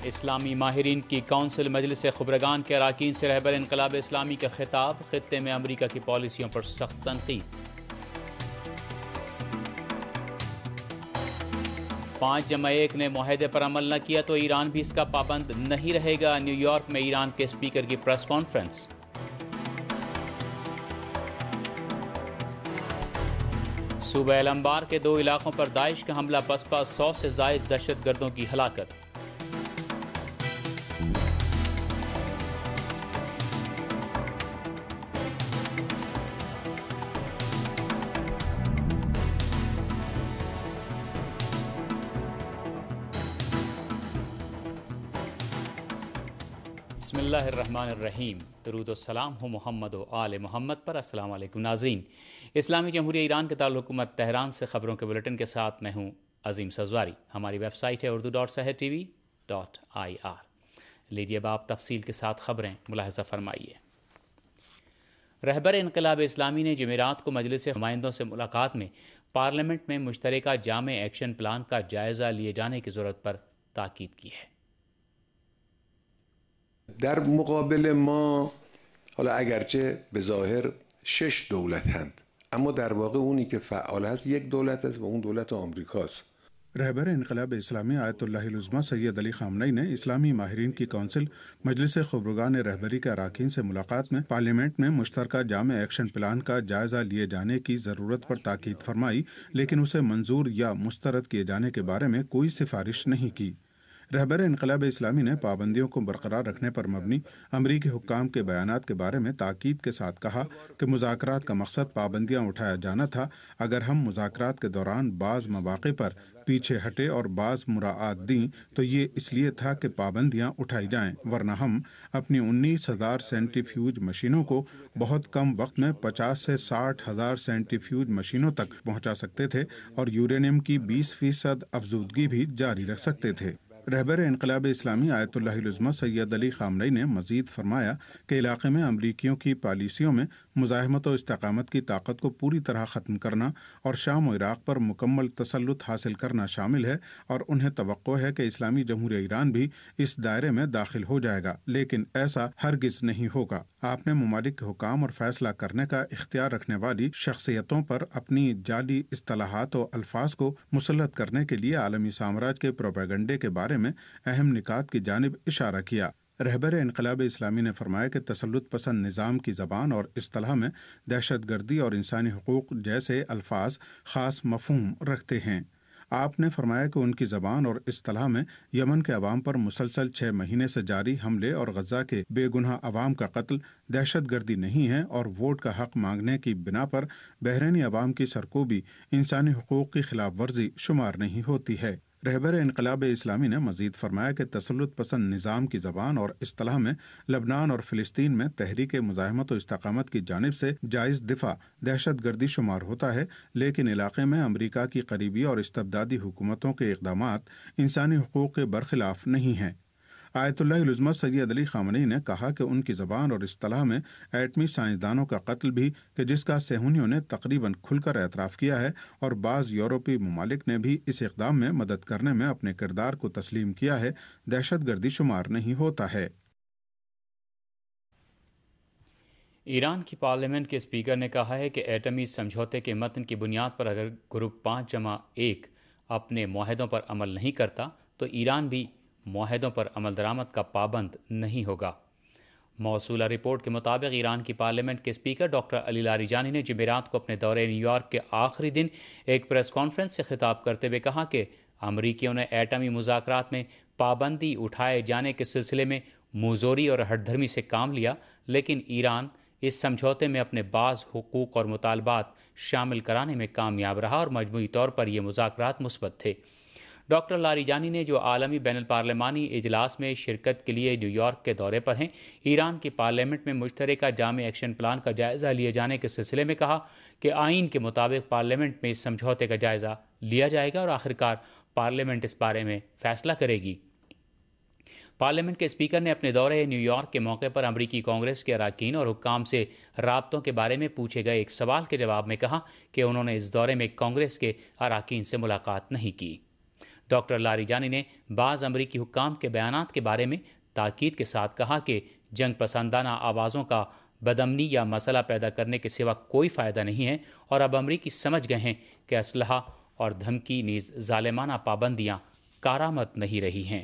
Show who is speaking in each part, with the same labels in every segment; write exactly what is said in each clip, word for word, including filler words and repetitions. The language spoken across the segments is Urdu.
Speaker 1: اسلامی ماہرین کی کونسل مجلس خبرگان کے اراکین سے رہبر انقلاب اسلامی کا خطاب، خطے میں امریکہ کی پالیسیوں پر سخت تنقید۔ پانچ جمع ایک نے معاہدے پر عمل نہ کیا تو ایران بھی اس کا پابند نہیں رہے گا، نیو یارک میں ایران کے اسپیکر کی پریس کانفرنس۔ صوبہ الانبار کے دو علاقوں پر داعش کا حملہ، پسپا سو سے زائد دہشت گردوں کی ہلاکت۔ بسم اللہ الرحمن الرحیم، درود و سلام ہو محمد و آل محمد پر۔ السلام علیکم ناظرین، اسلامی جمہوریہ ایران کے تعلق حکومت تہران سے خبروں کے بلیٹن کے ساتھ میں ہوں عظیم سزواری۔ ہماری ویب سائٹ ہے Urdu dot Sahar TV dot I R. لیجیے اب آپ تفصیل کے ساتھ خبریں ملاحظہ فرمائیے۔ رہبر انقلاب اسلامی نے جمعرات کو مجلس نمائندوں سے ملاقات میں پارلیمنٹ میں مشترکہ جامع ایکشن پلان کا جائزہ لیے جانے کی ضرورت پر تاکید کی ہے۔
Speaker 2: در مقابل ما حالا اگرچه به ظاهر شش دولت هند، اما در واقع اونی که فعال هست یک دولت است و اون دولت آمریکاست۔
Speaker 3: رہبر انقلاب اسلامی آیت اللہ العظمہ سید علی خامنئی نے اسلامی ماہرین کی کونسل مجلس خبرگان رہبری کے اراکین سے ملاقات میں پارلیمنٹ میں مشترکہ جامع ایکشن پلان کا جائزہ لیے جانے کی ضرورت پر تاکید فرمائی، لیکن اسے منظور یا مسترد کیے جانے کے بارے میں کوئی سفارش نہیں کی۔ رہبر انقلاب اسلامی نے پابندیوں کو برقرار رکھنے پر مبنی امریکی حکام کے بیانات کے بارے میں تاکید کے ساتھ کہا کہ مذاکرات کا مقصد پابندیاں اٹھایا جانا تھا۔ اگر ہم مذاکرات کے دوران بعض مواقع پر پیچھے ہٹے اور بعض مراعات دیں تو یہ اس لیے تھا کہ پابندیاں اٹھائی جائیں، ورنہ ہم اپنی انیس ہزار سینٹریفیوج مشینوں کو بہت کم وقت میں پچاس سے ساٹھ ہزار سینٹریفیوج مشینوں تک پہنچا سکتے تھے اور یورینیم کی بیس فیصد افزودگی بھی جاری رکھ سکتے تھے۔ رہبر انقلاب اسلامی آیت اللہ العظمہ سید علی خامنئی نے مزید فرمایا کہ علاقے میں امریکیوں کی پالیسیوں میں مزاحمت و استقامت کی طاقت کو پوری طرح ختم کرنا اور شام و عراق پر مکمل تسلط حاصل کرنا شامل ہے، اور انہیں توقع ہے کہ اسلامی جمہوریہ ایران بھی اس دائرے میں داخل ہو جائے گا، لیکن ایسا ہرگز نہیں ہوگا۔ آپ نے ممالک کے حکام اور فیصلہ کرنے کا اختیار رکھنے والی شخصیتوں پر اپنی جعلی اصطلاحات و الفاظ کو مسلط کرنے کے لیے عالمی سامراج کے پروپیگنڈے کے بارے میں اہم نکات کی جانب اشارہ کیا۔ رہبر انقلاب اسلامی نے فرمایا کہ تسلط پسند نظام کی زبان اور اصطلاح میں دہشت گردی اور انسانی حقوق جیسے الفاظ خاص مفہوم رکھتے ہیں۔ آپ نے فرمایا کہ ان کی زبان اور اصطلاح میں یمن کے عوام پر مسلسل چھ مہینے سے جاری حملے اور غزہ کے بے گناہ عوام کا قتل دہشت گردی نہیں ہے، اور ووٹ کا حق مانگنے کی بنا پر بحرینی عوام کی سرکوبی انسانی حقوق کی خلاف ورزی شمار نہیں ہوتی ہے۔ رہبر انقلاب اسلامی نے مزید فرمایا کہ تسلط پسند نظام کی زبان اور اصطلاح میں لبنان اور فلسطین میں تحریک مزاحمت و استقامت کی جانب سے جائز دفاع دہشت گردی شمار ہوتا ہے، لیکن علاقے میں امریکہ کی قریبی اور استبدادی حکومتوں کے اقدامات انسانی حقوق کے برخلاف نہیں ہیں۔ آیت اللہ العظمہ سید علی خامنئی نے کہا کہ ان کی زبان اور اصطلاح میں ایٹمی سائنسدانوں کا قتل بھی، کہ جس کا صہیونیوں نے تقریباً کھل کر اعتراف کیا ہے، اور بعض یورپی ممالک نے بھی اس اقدام میں مدد کرنے میں اپنے کردار کو تسلیم کیا ہے، دہشت گردی شمار نہیں ہوتا ہے۔
Speaker 1: ایران کی پارلیمنٹ کے اسپیکر نے کہا ہے کہ ایٹمی سمجھوتے کے متن کی بنیاد پر اگر گروپ پانچ جمع ایک اپنے معاہدوں پر عمل نہیں کرتا تو ایران بھی معاہدوں پر عمل درآمد کا پابند نہیں ہوگا۔ موصولہ رپورٹ کے مطابق ایران کی پارلیمنٹ کے اسپیکر ڈاکٹر علی لاریجانی نے جمعرات کو اپنے دورے نیو یارک کے آخری دن ایک پریس کانفرنس سے خطاب کرتے ہوئے کہا کہ امریکیوں نے ایٹمی مذاکرات میں پابندی اٹھائے جانے کے سلسلے میں موزوری اور ہٹ دھرمی سے کام لیا، لیکن ایران اس سمجھوتے میں اپنے بعض حقوق اور مطالبات شامل کرانے میں کامیاب رہا اور مجموعی طور پر یہ مذاکرات مثبت تھے۔ ڈاکٹر لاریجانی نے جو عالمی بین الپارلیمانی اجلاس میں شرکت کے لیے نیو یارک کے دورے پر ہیں، ایران کی پارلیمنٹ میں مشترکہ جامع ایکشن پلان کا جائزہ لیے جانے کے سلسلے میں کہا کہ آئین کے مطابق پارلیمنٹ میں اس سمجھوتے کا جائزہ لیا جائے گا اور آخرکار پارلیمنٹ اس بارے میں فیصلہ کرے گی۔ پارلیمنٹ کے اسپیکر نے اپنے دورے نیو یارک کے موقع پر امریکی کانگریس کے اراکین اور حکام سے رابطوں کے بارے میں پوچھے گئے ایک سوال کے جواب میں کہا کہ انہوں نے اس دورے میں کانگریس کے اراکین سے ملاقات نہیں کی۔ ڈاکٹر لاریجانی نے بعض امریکی حکام کے بیانات کے بارے میں تاکید کے ساتھ کہا کہ جنگ پسندانہ آوازوں کا بدامنی یا مسئلہ پیدا کرنے کے سوا کوئی فائدہ نہیں ہے، اور اب امریکی سمجھ گئے ہیں کہ اسلحہ اور دھمکی نیز ظالمانہ پابندیاں کارآمد نہیں رہی ہیں۔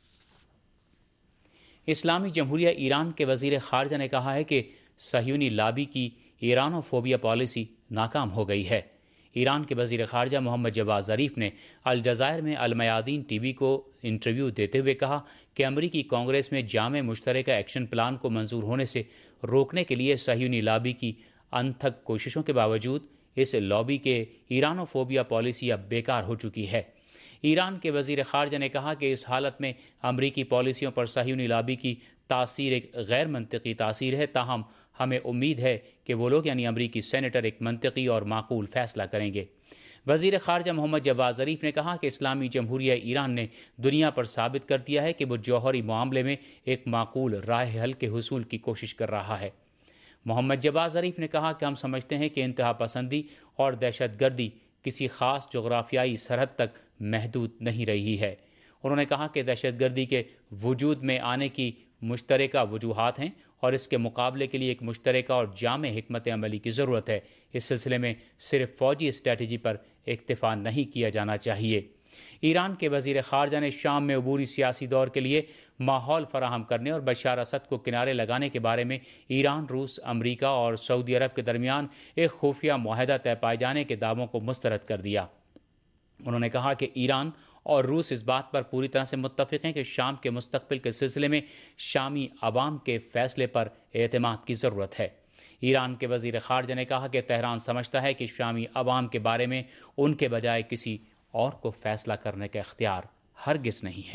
Speaker 1: اسلامی جمہوریہ ایران کے وزیر خارجہ نے کہا ہے کہ صہیونی لابی کی ایرانو فوبیا پالیسی ناکام ہو گئی ہے۔ ایران کے وزیر خارجہ محمد جواد ظریف نے الجزائر میں المیادین ٹی وی کو انٹرویو دیتے ہوئے کہا کہ امریکی کانگریس میں جامع مشترکہ ایکشن پلان کو منظور ہونے سے روکنے کے لیے صہیونی لابی کی انتھک کوششوں کے باوجود اس لابی کے ایرانو فوبیا پالیسی اب بیکار ہو چکی ہے۔ ایران کے وزیر خارجہ نے کہا کہ اس حالت میں امریکی پالیسیوں پر صہیونی لابی کی تاثیر ایک غیر منطقی تاثیر ہے، تاہم ہمیں امید ہے کہ وہ لوگ یعنی امریکی سینیٹر ایک منطقی اور معقول فیصلہ کریں گے۔ وزیر خارجہ محمد جواد ظریف نے کہا کہ اسلامی جمہوریہ ایران نے دنیا پر ثابت کر دیا ہے کہ وہ جوہری معاملے میں ایک معقول راہ حل کے حصول کی کوشش کر رہا ہے۔ محمد جواد ظریف نے کہا کہ ہم سمجھتے ہیں کہ انتہا پسندی اور دہشت گردی کسی خاص جغرافیائی سرحد تک محدود نہیں رہی ہے۔ انہوں نے کہا کہ دہشت گردی کے وجود میں آنے کی مشترکہ وجوہات ہیں اور اس کے مقابلے کے لیے ایک مشترکہ اور جامع حکمت عملی کی ضرورت ہے۔ اس سلسلے میں صرف فوجی اسٹریٹجی پر اکتفا نہیں کیا جانا چاہیے۔ ایران کے وزیر خارجہ نے شام میں عبوری سیاسی دور کے لیے ماحول فراہم کرنے اور بشار اسد کو کنارے لگانے کے بارے میں ایران، روس، امریکہ اور سعودی عرب کے درمیان ایک خفیہ معاہدہ طے پائے جانے کے دعووں کو مسترد کر دیا۔ انہوں نے کہا کہ ایران اور روس اس بات پر پوری طرح سے متفق ہیں کہ شام کے مستقبل کے سلسلے میں شامی عوام کے فیصلے پر اعتماد کی ضرورت ہے۔ ایران کے وزیر خارجہ نے کہا کہ تہران سمجھتا ہے کہ شامی عوام کے بارے میں ان کے بجائے کسی اور کو فیصلہ کرنے کا اختیار ہرگز نہیں ہے۔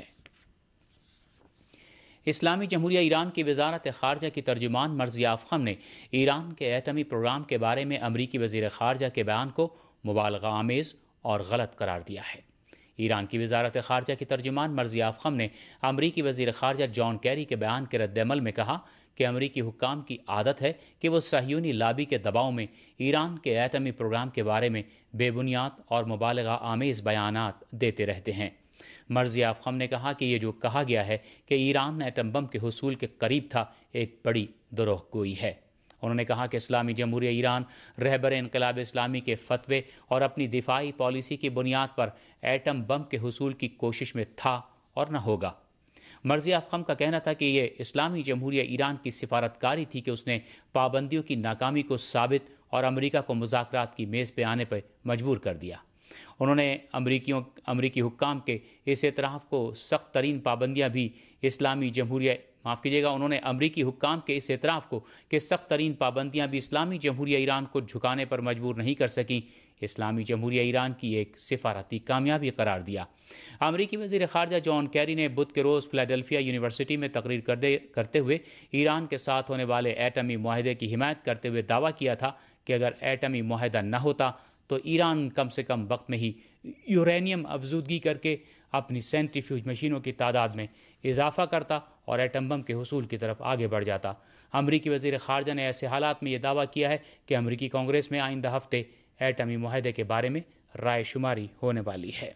Speaker 1: اسلامی جمہوریہ ایران کی وزارت خارجہ کی ترجمان مرضیہ افخم نے ایران کے ایٹمی پروگرام کے بارے میں امریکی وزیر خارجہ کے بیان کو مبالغہ آمیز اور غلط قرار دیا ہے۔ ایران کی وزارت خارجہ کی ترجمان مرضیہ افخم نے امریکی وزیر خارجہ جان کیری کے بیان کے رد عمل میں کہا کہ امریکی حکام کی عادت ہے کہ وہ صہیونی لابی کے دباؤ میں ایران کے ایٹمی پروگرام کے بارے میں بے بنیاد اور مبالغہ آمیز بیانات دیتے رہتے ہیں۔ مرضیہ افخم نے کہا کہ یہ جو کہا گیا ہے کہ ایران ایٹم بم کے حصول کے قریب تھا، ایک بڑی دروغ گوئی ہے۔ انہوں نے کہا کہ اسلامی جمہوریہ ایران رہبر انقلاب اسلامی کے فتوے اور اپنی دفاعی پالیسی کی بنیاد پر ایٹم بم کے حصول کی کوشش میں تھا اور نہ ہوگا۔ مرضیہ افخم کا کہنا تھا کہ یہ اسلامی جمہوریہ ایران کی سفارتکاری تھی کہ اس نے پابندیوں کی ناکامی کو ثابت اور امریکہ کو مذاکرات کی میز پہ آنے پر مجبور کر دیا۔ انہوں نے امریکیوں امریکی حکام کے اس اعتراف کو سخت ترین پابندیاں بھی اسلامی جمہوریہ معاف کیجیے گا انہوں نے امریکی حکام کے اس اعتراف کو کہ سخت ترین پابندیاں بھی اسلامی جمہوریہ ایران کو جھکانے پر مجبور نہیں کر سکیں، اسلامی جمہوریہ ایران کی ایک سفارتی کامیابی قرار دیا۔ امریکی وزیر خارجہ جان کیری نے بدھ کے روز فلاڈیلفیا یونیورسٹی میں تقریر کرتے ہوئے ایران کے ساتھ ہونے والے ایٹمی معاہدے کی حمایت کرتے ہوئے دعویٰ کیا تھا کہ اگر ایٹمی معاہدہ نہ ہوتا تو ایران کم سے کم وقت میں ہی یورینیم افزودگی کر کے اپنی سینٹریفیوج مشینوں کی تعداد میں اضافہ کرتا اور ایٹم بم کے حصول کی طرف آگے بڑھ جاتا۔ امریکی وزیر خارجہ نے ایسے حالات میں یہ دعویٰ کیا ہے کہ امریکی کانگریس میں آئندہ ہفتے ایٹمی معاہدے کے بارے میں رائے شماری ہونے والی ہے۔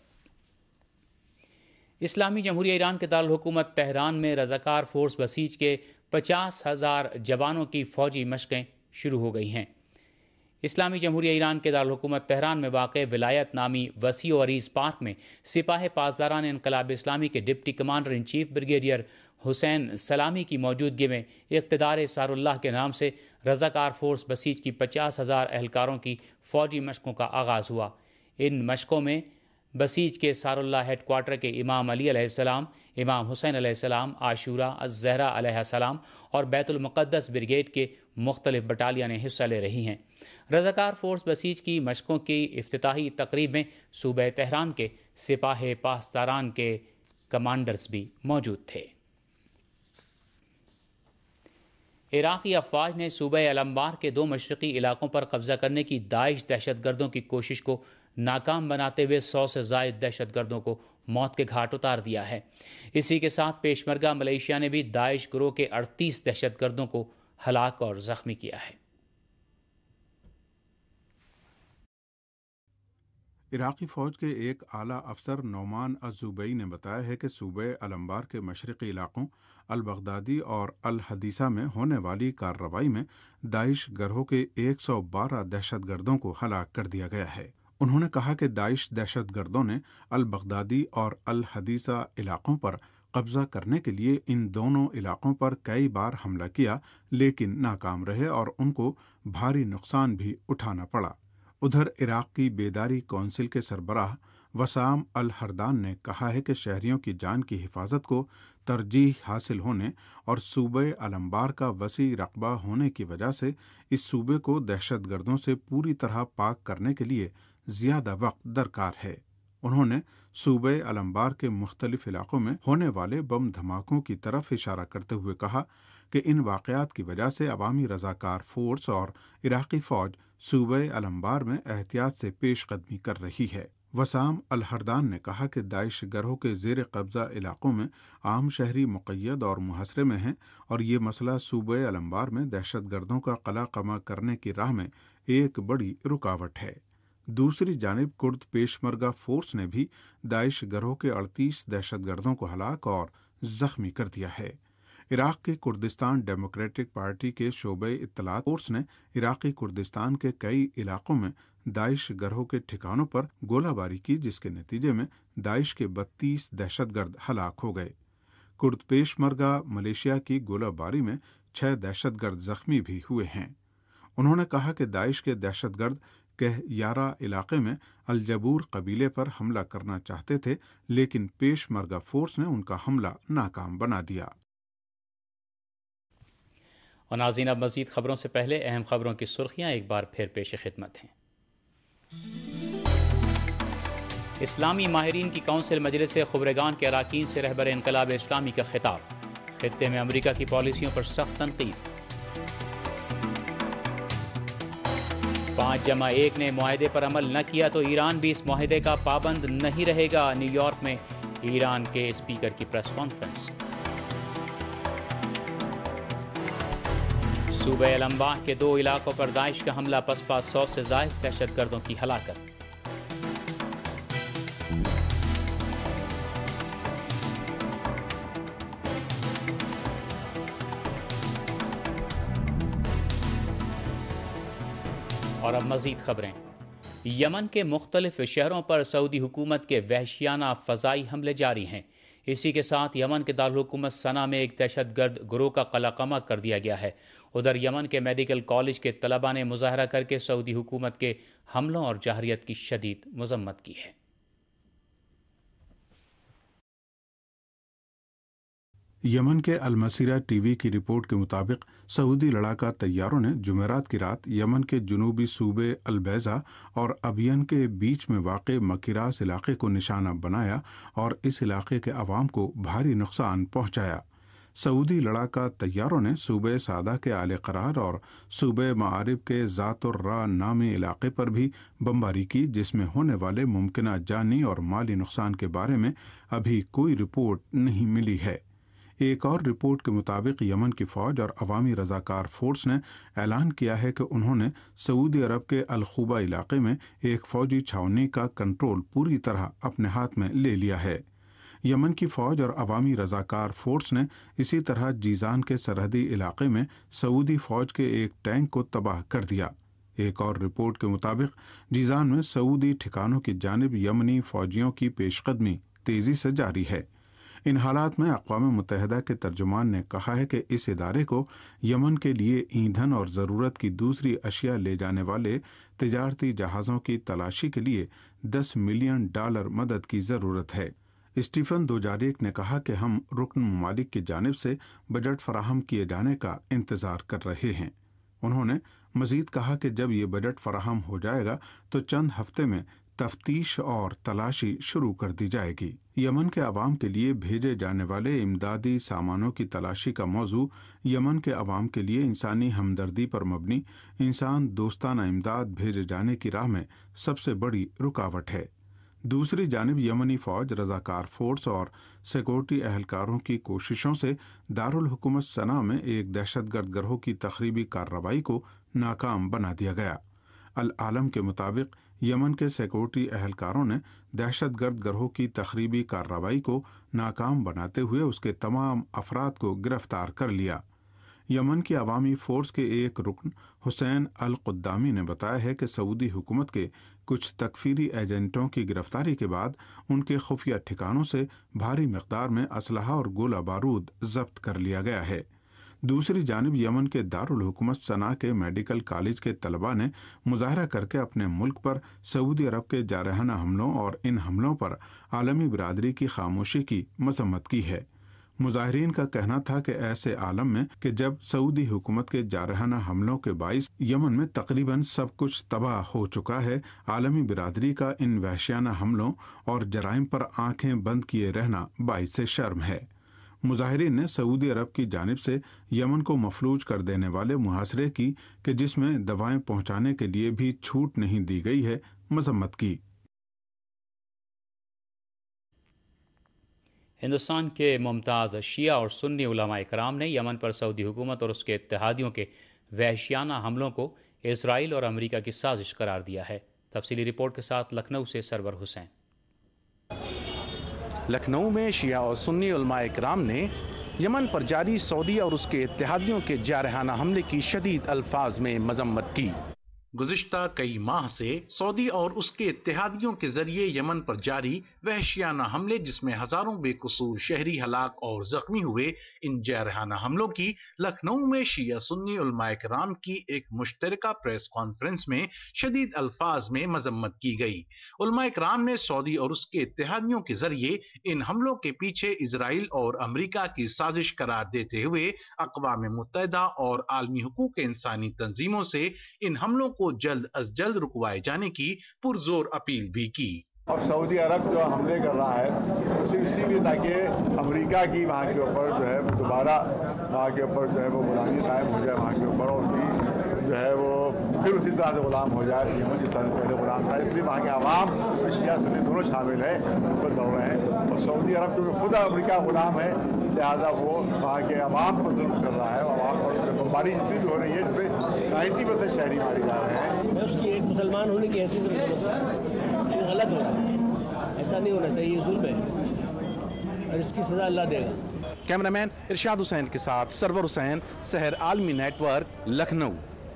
Speaker 1: اسلامی جمہوریہ ایران کے دارالحکومت تہران میں رضاکار فورس بسیج کے پچاس ہزار جوانوں کی فوجی مشقیں شروع ہو گئی ہیں۔ اسلامی جمہوریہ ایران کے دارالحکومت تہران میں واقع ولایت نامی وسیع و عریض پارک میں سپاہ پاسداران انقلاب اسلامی کے deputy commander in chief brigadier Hossein Salami کی موجودگی میں اقتدار اسرار اللہ کے نام سے رضاکار فورس بسیج کی پچاس ہزار اہلکاروں کی فوجی مشقوں کا آغاز ہوا۔ ان مشقوں میں بسیج کے اسرار اللہ ہیڈ کوارٹر کے امام علی علیہ السلام، امام حسین علیہ السلام، عاشورہ، الزہرا علیہ السلام اور بیت المقدس بریگیڈ کے مختلف بٹالیاں حصہ لے رہی ہیں۔ رضاکار فورس بسیج کی مشقوں کی افتتاحی تقریب میں صوبہ تہران کے سپاہ پاسداران کے کمانڈرز بھی موجود تھے۔ عراقی افواج نے صوبہ الانبار کے دو مشرقی علاقوں پر قبضہ کرنے کی داعش دہشت گردوں کی کوشش کو ناکام بناتے ہوئے سو سے زائد دہشت گردوں کو موت کے گھاٹ اتار دیا ہے۔ اسی کے ساتھ پیشمرگہ ملیشیا نے بھی داعش گروہ کے اڑتیس دہشت گردوں کو ہلاک اور زخمی کیا ہے۔
Speaker 3: عراقی فوج کے ایک اعلیٰ افسر نعمان الزبیعی نے بتایا ہے کہ صوبہ الانبار کے مشرقی علاقوں البغدادی اور الحدیثہ میں ہونے والی کارروائی میں داعش گروہ کے ایک سو بارہ دہشت گردوں کو ہلاک کر دیا گیا ہے۔ انہوں نے کہا کہ داعش دہشت گردوں نے البغدادی اور الحدیثہ علاقوں پر قبضہ کرنے کے لیے ان دونوں علاقوں پر کئی بار حملہ کیا لیکن ناکام رہے اور ان کو بھاری نقصان بھی اٹھانا پڑا۔ ادھر عراق کی بیداری کونسل کے سربراہ وسام الحردان نے کہا ہے کہ شہریوں کی جان کی حفاظت کو ترجیح حاصل ہونے اور صوبہ الانبار کا وسیع رقبہ ہونے کی وجہ سے اس صوبے کو دہشت گردوں سے پوری طرح پاک کرنے کے لیے زیادہ وقت درکار ہے۔ انہوں نے صوبہ الانبار کے مختلف علاقوں میں ہونے والے بم دھماکوں کی طرف اشارہ کرتے ہوئے کہا کہ ان واقعات کی وجہ سے عوامی رضاکار فورس اور عراقی فوج صوبہ الانبار میں احتیاط سے پیش قدمی کر رہی ہے۔ وسام الحردان نے کہا کہ داعش گروہ کے زیر قبضہ علاقوں میں عام شہری مقید اور محاصرے میں ہیں اور یہ مسئلہ صوبہ الانبار میں دہشت گردوں کا قلع قمع کرنے کی راہ میں ایک بڑی رکاوٹ ہے۔ دوسری جانب کرد پیشمرگہ فورس نے بھی داعش گروہ کے اڑتیس دہشت گردوں کو ہلاک اور زخمی کر دیا ہے۔ عراق کے کردستان ڈیموکریٹک پارٹی کے شعبہ اطلاعات فورس نے عراقی کردستان کے کئی علاقوں میں داعش گروہ کے ٹھکانوں پر گولہ باری کی، جس کے نتیجے میں داعش کے بتیس دہشت گرد ہلاک ہو گئے۔ کرد پیشمرگہ ملیشیا کی گولہ باری میں چھ دہشت گرد زخمی بھی ہوئے ہیں۔ انہوں نے کہا کہ داعش کے دہشت گرد کہ یارہ علاقے میں الجبور قبیلے پر حملہ کرنا چاہتے تھے لیکن پیشمرگہ فورس نے ان کا حملہ ناکام بنا دیا۔
Speaker 1: اور ناظرین، اب مزید خبروں سے پہلے اہم خبروں کی سرخیاں ایک بار پھر پیش خدمت ہیں۔ اسلامی ماہرین کی کونسل مجلس خبرگان کے اراکین سے رہبر انقلاب اسلامی کا خطاب، خطے میں امریکہ کی پالیسیوں پر سخت تنقید۔ پانچ جمع ایک نے معاہدے پر عمل نہ کیا تو ایران بھی اس معاہدے کا پابند نہیں رہے گا، نیو یارک میں ایران کے اسپیکر کی پریس کانفرنس۔ صوبہ الانبار کے دو علاقوں پر داعش کا حملہ، پسپا سو سے زائد دہشت گردوں کی ہلاکت۔ اور اب مزید خبریں۔ یمن کے مختلف شہروں پر سعودی حکومت کے وحشیانہ فضائی حملے جاری ہیں۔ اسی کے ساتھ یمن کے دارالحکومت صنعا میں ایک دہشت گرد گروہ کا قلع قمع کر دیا گیا ہے۔ ادھر یمن کے میڈیکل کالج کے طلباء نے مظاہرہ کر کے سعودی حکومت کے حملوں اور جارحیت کی شدید مذمت کی ہے۔
Speaker 3: یمن کے المسیرہ ٹی وی کی رپورٹ کے مطابق سعودی لڑاکا طیاروں نے جمعرات کی رات یمن کے جنوبی صوبے البیضا اور ابین کے بیچ میں واقع مکیراس علاقے کو نشانہ بنایا اور اس علاقے کے عوام کو بھاری نقصان پہنچایا۔ سعودی لڑاکا طیاروں نے صوبے سعدہ کے اعلی قرار اور صوبے معارب کے ذات الرا نامی علاقے پر بھی بمباری کی، جس میں ہونے والے ممکنہ جانی اور مالی نقصان کے بارے میں ابھی کوئی رپورٹ نہیں ملی ہے۔ ایک اور رپورٹ کے مطابق یمن کی فوج اور عوامی رضاکار فورس نے اعلان کیا ہے کہ انہوں نے سعودی عرب کے الخوبہ علاقے میں ایک فوجی چھاؤنی کا کنٹرول پوری طرح اپنے ہاتھ میں لے لیا ہے۔ یمن کی فوج اور عوامی رضاکار فورس نے اسی طرح جیزان کے سرحدی علاقے میں سعودی فوج کے ایک ٹینک کو تباہ کر دیا۔ ایک اور رپورٹ کے مطابق جیزان میں سعودی ٹھکانوں کی جانب یمنی فوجیوں کی پیش قدمی تیزی سے جاری ہے۔ ان حالات میں اقوام متحدہ کے ترجمان نے کہا ہے کہ اس ادارے کو یمن کے لیے ایندھن اور ضرورت کی دوسری اشیاء لے جانے والے تجارتی جہازوں کی تلاشی کے لیے دس ملین ڈالر مدد کی ضرورت ہے۔ اسٹیفن دوجاریک نے کہا کہ ہم رکن ممالک کی جانب سے بجٹ فراہم کیے جانے کا انتظار کر رہے ہیں۔ انہوں نے مزید کہا کہ جب یہ بجٹ فراہم ہو جائے گا تو چند ہفتے میں تفتیش اور تلاشی شروع کر دی جائے گی۔ یمن کے عوام کے لیے بھیجے جانے والے امدادی سامانوں کی تلاشی کا موضوع یمن کے عوام کے لیے انسانی ہمدردی پر مبنی انسان دوستانہ امداد بھیجے جانے کی راہ میں سب سے بڑی رکاوٹ ہے۔ دوسری جانب یمنی فوج، رضاکار فورس اور سیکورٹی اہلکاروں کی کوششوں سے دارالحکومت صنعا میں ایک دہشت گرد گروہ کی تخریبی کارروائی کو ناکام بنا دیا گیا۔ العالم کے مطابق یمن کے سیکورٹی اہلکاروں نے دہشت گرد گروہ کی تخریبی کارروائی کو ناکام بناتے ہوئے اس کے تمام افراد کو گرفتار کر لیا۔ یمن کی عوامی فورس کے ایک رکن حسین القدامی نے بتایا ہے کہ سعودی حکومت کے کچھ تکفیری ایجنٹوں کی گرفتاری کے بعد ان کے خفیہ ٹھکانوں سے بھاری مقدار میں اسلحہ اور گولہ بارود ضبط کر لیا گیا ہے۔ دوسری جانب یمن کے دارالحکومت صنعاء کے میڈیکل کالج کے طلباء نے مظاہرہ کر کے اپنے ملک پر سعودی عرب کے جارحانہ حملوں اور ان حملوں پر عالمی برادری کی خاموشی کی مذمت کی ہے۔ مظاہرین کا کہنا تھا کہ ایسے عالم میں کہ جب سعودی حکومت کے جارحانہ حملوں کے باعث یمن میں تقریباً سب کچھ تباہ ہو چکا ہے، عالمی برادری کا ان وحشیانہ حملوں اور جرائم پر آنکھیں بند کیے رہنا باعث شرم ہے۔ مظاہرین نے سعودی عرب کی جانب سے یمن کو مفلوج کر دینے والے محاصرے کی کہ جس میں دوائیں پہنچانے کے لیے بھی چھوٹ نہیں دی گئی ہے مذمت کی۔
Speaker 1: ہندوستان کے ممتاز شیعہ اور سنی علماء کرام نے یمن پر سعودی حکومت اور اس کے اتحادیوں کے وحشیانہ حملوں کو اسرائیل اور امریکہ کی سازش قرار دیا ہے۔ تفصیلی رپورٹ کے ساتھ لکھنؤ سے سرور حسین۔
Speaker 4: لکھنؤ میں شیعہ اور سنی علماء کرام نے یمن پر جاری سعودی اور اس کے اتحادیوں کے جارحانہ حملے کی شدید الفاظ میں مذمت کی۔ گزشتہ کئی ماہ سے سعودی اور اس کے اتحادیوں کے ذریعے یمن پر جاری وحشیانہ حملے جس میں ہزاروں بے قصور شہری ہلاک اور زخمی ہوئے، ان جارحانہ حملوں کی لکھنؤ میں شیعہ سنی علماء کرام کی ایک مشترکہ پریس کانفرنس میں شدید الفاظ میں مذمت کی گئی۔ علماء کرام نے سعودی اور اس کے اتحادیوں کے ذریعے ان حملوں کے پیچھے اسرائیل اور امریکہ کی سازش قرار دیتے ہوئے اقوام متحدہ اور عالمی حقوق انسانی تنظیموں سے ان حملوں کو جلد از جلد رکوائے جانے کی پرزور اپیل بھی کی۔
Speaker 5: اور سعودی عرب جو حملے کر رہا ہے وہ صرف اسی لیے تاکہ امریکہ کی وہاں کے اوپر جو ہے دوبارہ وہاں کے اوپر جو ہے وہ غلامی قائم ہو جائے وہاں کے اوپر، اور اس کی جو ہے وہ پھر اسی طرح سے غلام ہو جائے یمن جس طرح سے پہلے غلام تھا۔ اس لیے وہاں کے عوام اس میں شیعہ سنی دونوں شامل ہیں، اس پر لڑ رہے ہیں، اور سعودی عرب کیونکہ خود امریکہ غلام ہے لہٰذا وہ وہاں کے عوام پر ظلم کر رہا ہے، اور عوام پر بمباری جتنی بھی ہو رہی ہے اس میں نائنٹی پرسینٹ شہری مارے جا رہے ہیں۔
Speaker 6: میں اس کی ایک مسلمان ہونے کی حیثیت سے یہ غلط ہو رہا ہے، ایسا نہیں ہونا چاہیے، یہ ظلم ہے اور اس کی سزا اللہ دے گا۔
Speaker 4: کیمرامین ارشاد حسین کے ساتھ سرور حسین، سحر عالمی نیٹ ورک، لکھنؤ۔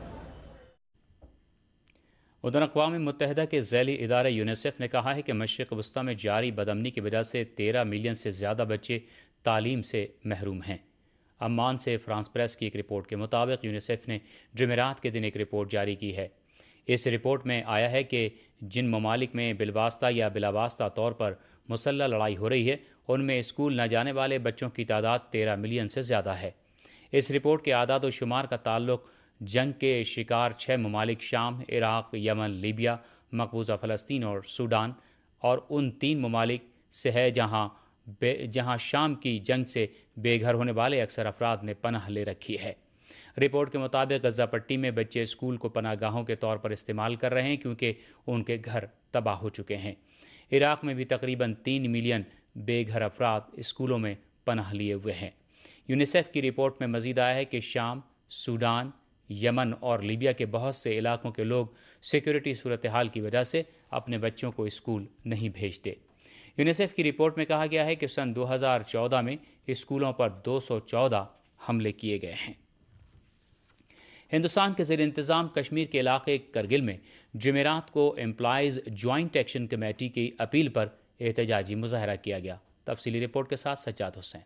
Speaker 1: ادھر اقوام متحدہ کے ذیلی ادارے یونیسیف نے کہا ہے کہ مشرق وسطیٰ میں جاری بدامنی کی وجہ سے تیرہ ملین سے زیادہ بچے تعلیم سے محروم ہیں۔ عمان سے فرانس پریس کی ایک رپورٹ کے مطابق یونیسیف نے جمعرات کے دن ایک رپورٹ جاری کی ہے۔ اس رپورٹ میں آیا ہے کہ جن ممالک میں بالواسطہ یا بلاواسطہ طور پر مسلح لڑائی ہو رہی ہے ان میں اسکول نہ جانے والے بچوں کی تعداد تیرہ ملین سے زیادہ ہے۔ اس رپورٹ کے اعداد و شمار کا تعلق جنگ کے شکار چھ ممالک شام، عراق، یمن، لیبیا، مقبوضہ فلسطین اور سوڈان اور ان تین ممالک سے ہے جہاں بے جہاں شام کی جنگ سے بے گھر ہونے والے اکثر افراد نے پناہ لے رکھی ہے۔ رپورٹ کے مطابق غزہ پٹی میں بچے اسکول کو پناہ گاہوں کے طور پر استعمال کر رہے ہیں کیونکہ ان کے گھر تباہ ہو چکے ہیں۔ عراق میں بھی تقریباً تین ملین بے گھر افراد اسکولوں میں پناہ لیے ہوئے ہیں۔ یونیسیف کی رپورٹ میں مزید آیا ہے کہ شام، سوڈان، یمن اور لیبیا کے بہت سے علاقوں کے لوگ سیکورٹی صورتحال کی وجہ سے اپنے بچوں کو اسکول نہیں بھیجتے۔ یونیسیف کی رپورٹ میں کہا گیا ہے کہ سن دو ہزار چودہ میں اسکولوں پر دو سو چودہ حملے کیے گئے ہیں۔ ہندوستان کے زیر انتظام کشمیر کے علاقے کرگل میں جمعرات کو امپلائیز جوائنٹ ایکشن کمیٹی کی اپیل پر احتجاجی مظاہرہ کیا گیا۔ تفصیلی رپورٹ کے ساتھ سجاد حسین۔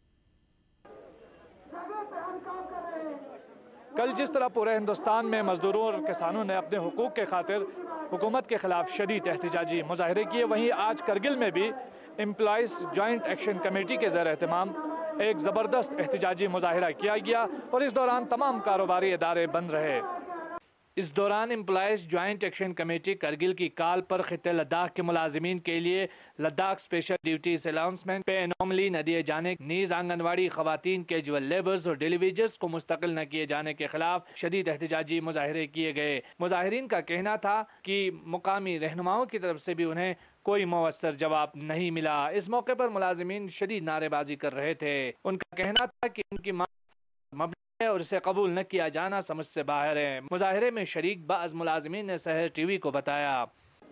Speaker 7: کل جس طرح پورے ہندوستان میں مزدوروں اور کسانوں نے اپنے حقوق کے خاطر حکومت کے خلاف شدید احتجاجی مظاہرے کیے، وہیں آج کرگل میں بھی امپلائیز جوائنٹ ایکشن کمیٹی کے زیر اہتمام ایک زبردست احتجاجی مظاہرہ کیا گیا اور اس دوران تمام کاروباری ادارے بند رہے۔ اس دوران employees joint action committee Kargil کی کال پر خطے لداخ کے ملازمین کے لیے لداخ اسپیشل ڈیوٹیز الاؤنسمنٹ پے انوملی نہ دیے جانے، نیز آنگن واڑی خواتین، کیجول لیبرز اور ڈیلی ویجز کو مستقل نہ کیے جانے کے خلاف شدید احتجاجی مظاہرے کیے گئے۔ مظاہرین کا کہنا تھا کہ مقامی رہنماؤں کی طرف سے بھی انہیں کوئی مؤثر جواب نہیں ملا۔ اس موقع پر ملازمین شدید نعرے بازی کر رہے تھے۔ ان کا کہنا تھا کہ ان کی مانگ مبنی ہے اور اسے قبول نہ کیا جانا سمجھ سے باہر ہے۔ مظاہرے میں شریک بعض ملازمین نے سحر ٹی وی کو بتایا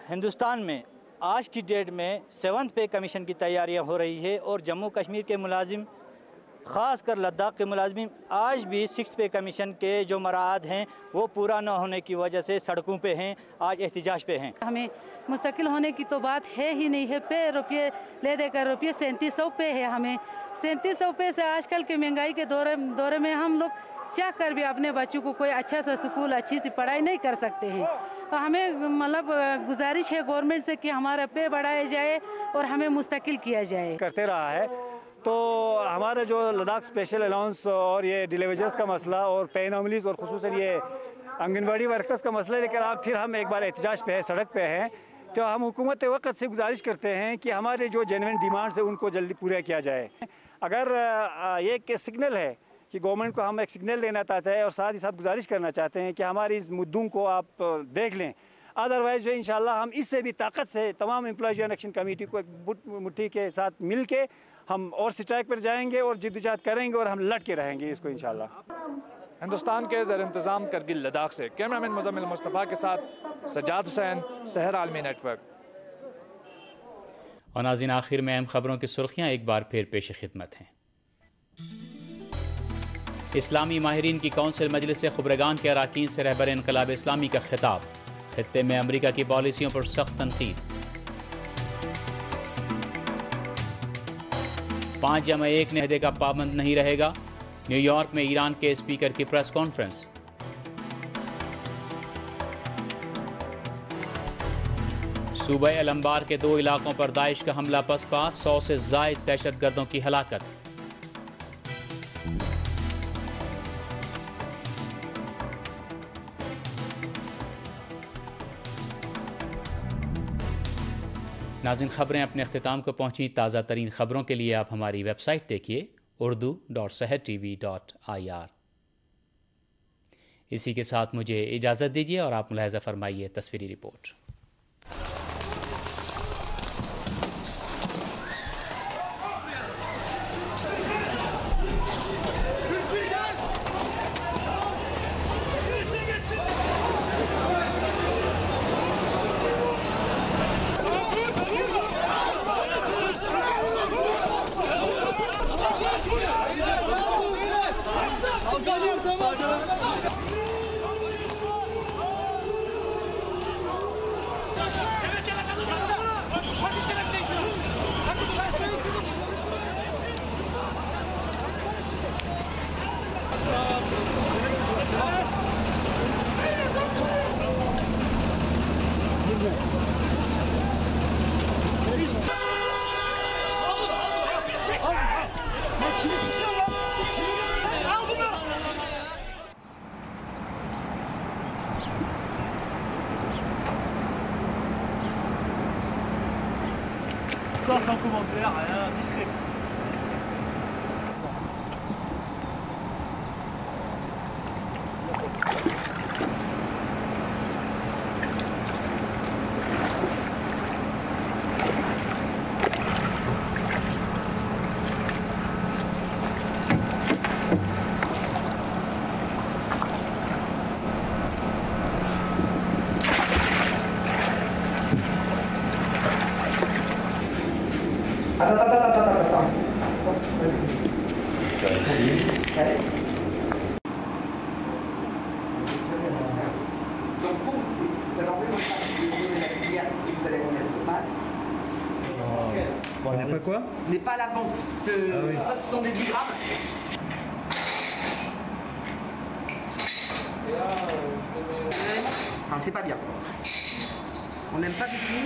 Speaker 8: ہندوستان میں آج کی ڈیٹ میں سیونتھ پے کمیشن کی تیاریاں ہو رہی ہے اور جموں کشمیر کے ملازم خاص کر لداخ کے ملازمین آج بھی سکس پے کمیشن کے جو مراعات ہیں وہ پورا نہ ہونے کی وجہ سے سڑکوں پہ ہیں، آج احتجاج پہ ہیں۔
Speaker 9: ہمیں مستقل ہونے کی تو بات ہے ہی نہیں ہے، پے روپیے لے دے کر روپیے سینتیس سو پے ہے، ہمیں سینتیس سو پے سے آج کل کے مہنگائی کے دورے دورے میں ہم لوگ چاہ کر بھی اپنے بچوں کو کوئی اچھا سا اسکول اچھی سی پڑھائی نہیں کر سکتے ہیں۔ تو ہمیں مطلب گزارش ہے گورنمنٹ سے کہ ہمارا پے بڑھایا جائے اور ہمیں مستقل کیا جائے۔
Speaker 10: کرتے رہا ہے تو ہمارے جو لداخ اسپیشل الاؤنس اور یہ ڈیلیویجرز کا مسئلہ اور پے انوملیز اور خصوصاً یہ آنگن واڑی ورکرز کا مسئلہ، لیکن آپ پھر ہم ایک بار احتجاج پہ ہے، سڑک پہ ہیں، تو ہم حکومت وقت سے گزارش کرتے ہیں کہ ہمارے جو جینوئن ڈیمانڈز ہیں ان کو جلدی پورا کیا جائے۔ اگر یہ ایک سگنل ہے کہ گورنمنٹ کو ہم ایک سگنل دینا چاہتے ہیں اور ساتھ ہی ساتھ گزارش کرنا چاہتے ہیں کہ ہماری اس مدعوں کو آپ دیکھ لیں، ادروائز جو انشاءاللہ ہم اس سے بھی طاقت سے تمام امپلائی جوائنٹ ایکشن کمیٹی کو ایک مٹھی کے ساتھ مل کے ہم اور اسٹرائک پر جائیں گے اور جدوجہد کریں گے اور ہم لڑ کے رہیں گے اس کو انشاءاللہ۔
Speaker 7: ہندوستان کے زیر انتظام کرگل لداخ سے کیمرامین مزمل مصطفیٰ کے ساتھ سجاد حسین، سحر عالمی نیٹ ورک۔
Speaker 1: اور ناظرین، آخر میں اہم خبروں کی سرخیاں ایک بار پھر پیش خدمت ہیں۔ اسلامی ماہرین کی کونسل مجلس خبرگان کے اراکین سے رہبر انقلاب اسلامی کا خطاب، خطے میں امریکہ کی پالیسیوں پر سخت تنقید۔ پانچ جمع ایک معاہدے کا پابند نہیں رہے گا، نیو یارک میں ایران کے اسپیکر کی پریس کانفرنس۔ صوبہ الانبار کے دو علاقوں پر داعش کا حملہ پسپا، سو سے زائد دہشت گردوں کی ہلاکت۔ ناظرین، خبریں اپنے اختتام کو پہنچی۔ تازہ ترین خبروں کے لیے آپ ہماری ویب سائٹ دیکھیے Urdu dot Sahar TV dot I R. اسی کے ساتھ مجھے اجازت دیجیے اور آپ ملاحظہ فرمائیے تصویری report.
Speaker 11: Ça, c'est un commentaire euh, discret.
Speaker 12: On n'est pas quoi?
Speaker 13: N'est pas à la vente. Ce, ah oui. Ce sont des livrables. Enfin, c'est pas bien. On n'aime pas du tout.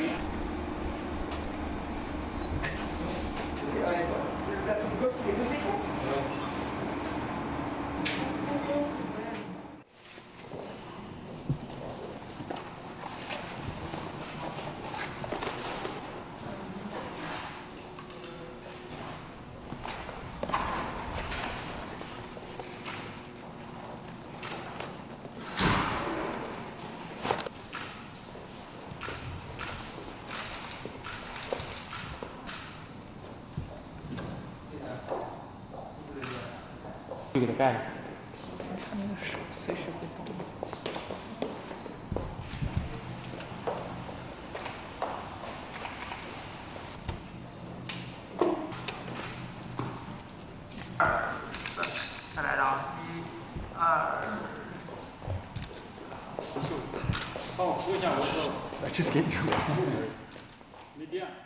Speaker 12: Какая?
Speaker 14: 二四，再来到一二。
Speaker 15: 帮我扶一下我的。
Speaker 16: I just get you.
Speaker 15: Medium.